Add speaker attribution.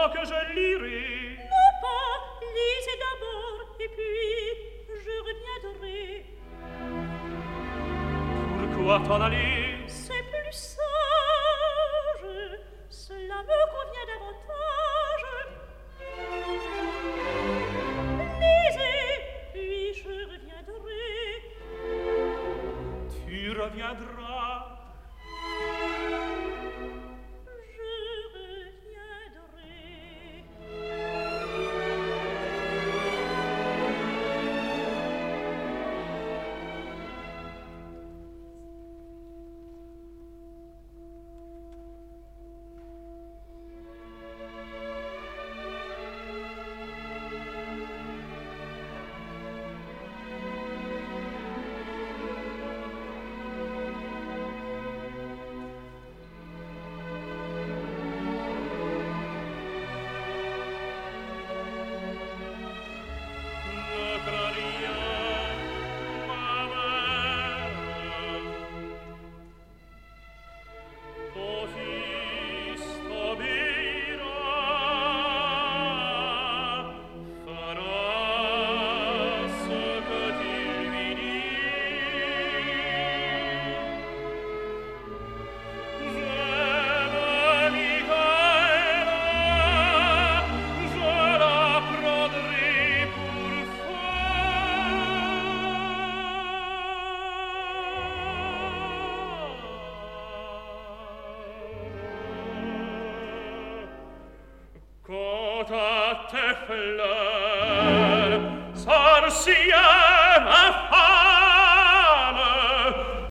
Speaker 1: toi que je lirai.
Speaker 2: Non pas, lisez d'abord, et puis je reviendrai.
Speaker 1: Pourquoi t'en aller?
Speaker 2: C'est plus sage, cela me convient davantage. Lisez, puis je reviendrai.
Speaker 1: Tu reviendras.
Speaker 2: Je reviendrai.
Speaker 1: Quant à tes fleurs, sorcières,